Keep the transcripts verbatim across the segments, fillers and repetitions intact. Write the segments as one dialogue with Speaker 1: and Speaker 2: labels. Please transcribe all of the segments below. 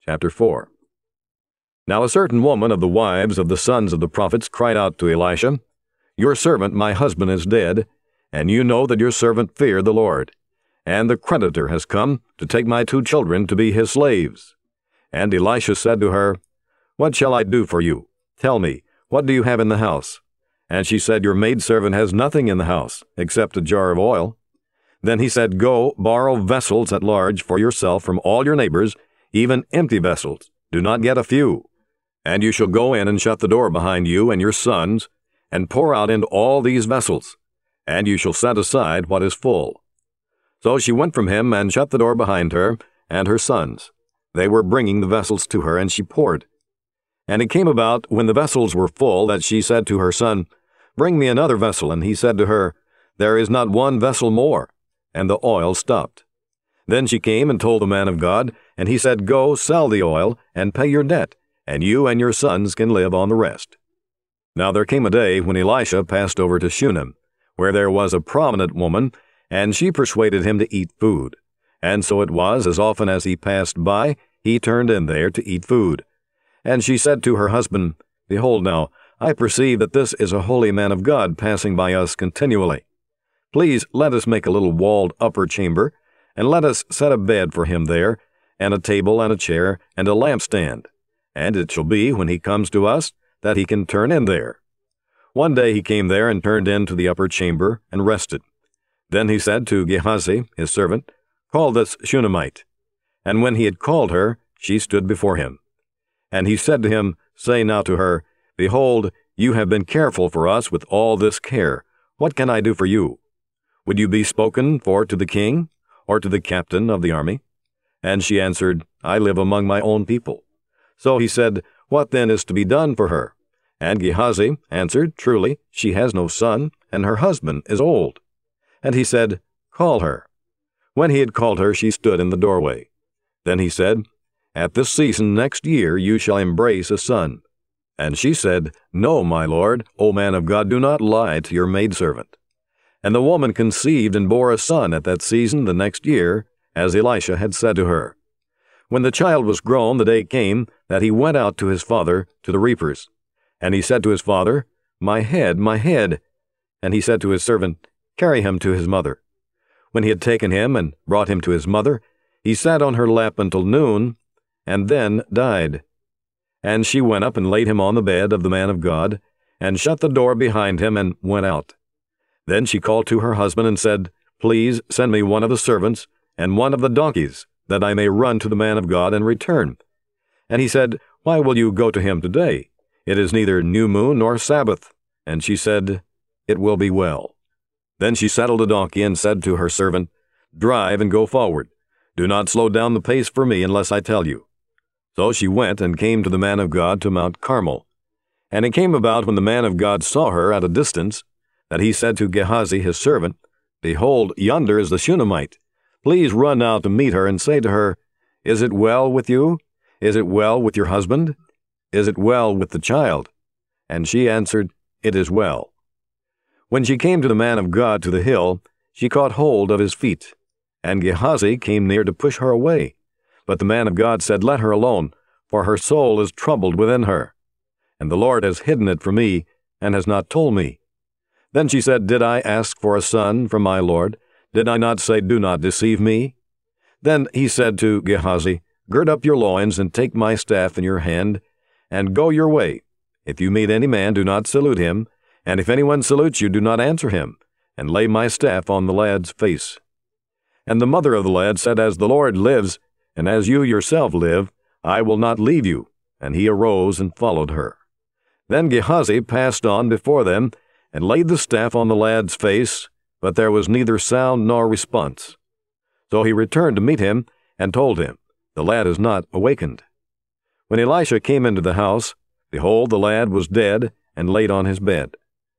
Speaker 1: Chapter four. Now a certain woman of the wives of the sons of the prophets cried out to Elisha, Your servant, my husband, is dead, and you know that your servant feared the Lord. And the creditor has come to take my two children to be his slaves. And Elisha said to her, What shall I do for you? Tell me, what do you have in the house? And she said, Your maidservant has nothing in the house, except a jar of oil. Then he said, Go, borrow vessels at large for yourself from all your neighbors, even empty vessels. Do not get a few. And you shall go in and shut the door behind you and your sons, and pour out into all these vessels, and you shall set aside what is full. So she went from him and shut the door behind her and her sons. They were bringing the vessels to her, and she poured. And it came about, when the vessels were full, that she said to her son, Bring me another vessel. And he said to her, There is not one vessel more. And the oil stopped. Then she came and told the man of God, and he said, Go, sell the oil, and pay your debt, and you and your sons can live on the rest. Now there came a day when Elisha passed over to Shunem, where there was a prominent woman, and she persuaded him to eat food. And so it was, as often as he passed by, he turned in there to eat food. And she said to her husband, Behold now, I perceive that this is a holy man of God passing by us continually. Please let us make a little walled upper chamber, and let us set a bed for him there, and a table and a chair, and a lampstand. And it shall be, when he comes to us, that he can turn in there. One day he came there and turned into the upper chamber, and rested. Then he said to Gehazi, his servant, Call this Shunammite. And when he had called her, she stood before him. And he said to him, Say now to her, Behold, you have been careful for us with all this care. What can I do for you? Would you be spoken for to the king, or to the captain of the army? And she answered, I live among my own people. So he said, What then is to be done for her? And Gehazi answered, Truly, she has no son, and her husband is old. And he said, Call her. When he had called her, she stood in the doorway. Then he said, At this season next year you shall embrace a son. And she said, No, my lord, O man of God, do not lie to your maidservant. And the woman conceived and bore a son at that season the next year, as Elisha had said to her. When the child was grown, the day came that he went out to his father to the reapers. And he said to his father, My head, my head. And he said to his servant, Carry him to his mother. When he had taken him and brought him to his mother, he sat on her lap until noon, and then died. And she went up and laid him on the bed of the man of God, and shut the door behind him, and went out. Then she called to her husband and said, Please send me one of the servants, and one of the donkeys, that I may run to the man of God and return. And he said, Why will you go to him today? It is neither new moon nor Sabbath. And she said, It will be well. Then she saddled a donkey and said to her servant, Drive and go forward. Do not slow down the pace for me unless I tell you. So she went and came to the man of God to Mount Carmel. And it came about, when the man of God saw her at a distance, that he said to Gehazi his servant, Behold, yonder is the Shunammite. Please run now to meet her, and say to her, Is it well with you? Is it well with your husband? Is it well with the child? And she answered, It is well. When she came to the man of God to the hill, she caught hold of his feet. And Gehazi came near to push her away. But the man of God said, Let her alone, for her soul is troubled within her. And the Lord has hidden it from me, and has not told me. Then she said, Did I ask for a son from my Lord? Did I not say, Do not deceive me? Then he said to Gehazi, Gird up your loins, and take my staff in your hand, and go your way. If you meet any man, do not salute him, and if anyone salutes you, do not answer him, and lay my staff on the lad's face. And the mother of the lad said, As the Lord lives, and as you yourself live, I will not leave you. And he arose and followed her. Then Gehazi passed on before them, and laid the staff on the lad's face, but there was neither sound nor response. So he returned to meet him, and told him, The lad is not awakened. When Elisha came into the house, behold, the lad was dead, and laid on his bed.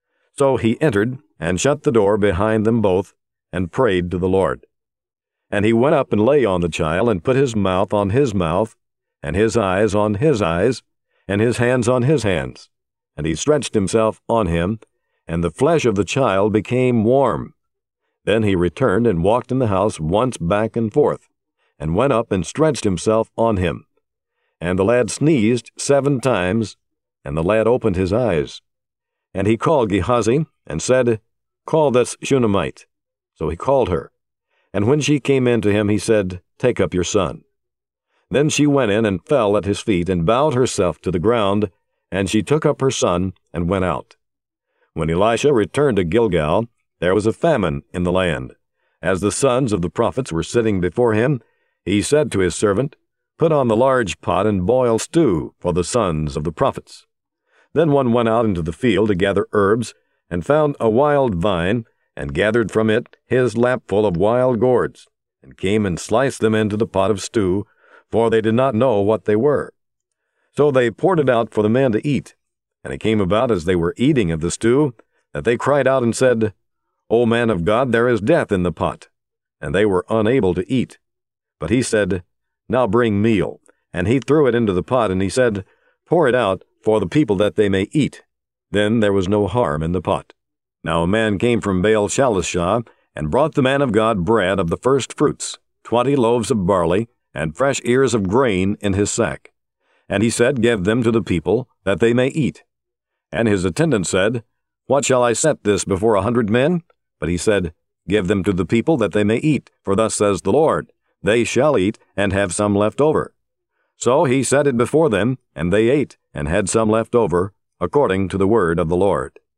Speaker 1: So he entered, and shut the door behind them both, and prayed to the Lord. And he went up and lay on the child, and put his mouth on his mouth, and his eyes on his eyes, and his hands on his hands. And he stretched himself on him, and the flesh of the child became warm. Then he returned and walked in the house once back and forth, and went up and stretched himself on him. And the lad sneezed seven times, and the lad opened his eyes. And he called Gehazi, and said, Call this Shunammite. So he called her. And when she came in to him, he said, Take up your son. Then she went in and fell at his feet, and bowed herself to the ground, and she took up her son, and went out. When Elisha returned to Gilgal, there was a famine in the land. As the sons of the prophets were sitting before him, he said to his servant, Put on the large pot and boil stew for the sons of the prophets. Then one went out into the field to gather herbs, and found a wild vine, and gathered from it his lapful of wild gourds, and came and sliced them into the pot of stew, for they did not know what they were. So they poured it out for the men to eat. And it came about as they were eating of the stew, that they cried out and said, O man of God, there is death in the pot. And they were unable to eat. But he said, Now bring meal. And he threw it into the pot, and he said, Pour it out for the people that they may eat. Then there was no harm in the pot. Now a man came from Baal Shalishah, and brought the man of God bread of the first fruits, twenty loaves of barley, and fresh ears of grain in his sack. And he said, Give them to the people, that they may eat. And his attendant said, What shall I set this before a hundred men? But he said, Give them to the people, that they may eat, for thus says the Lord, They shall eat, and have some left over. So he set it before them, and they ate, and had some left over, according to the word of the Lord.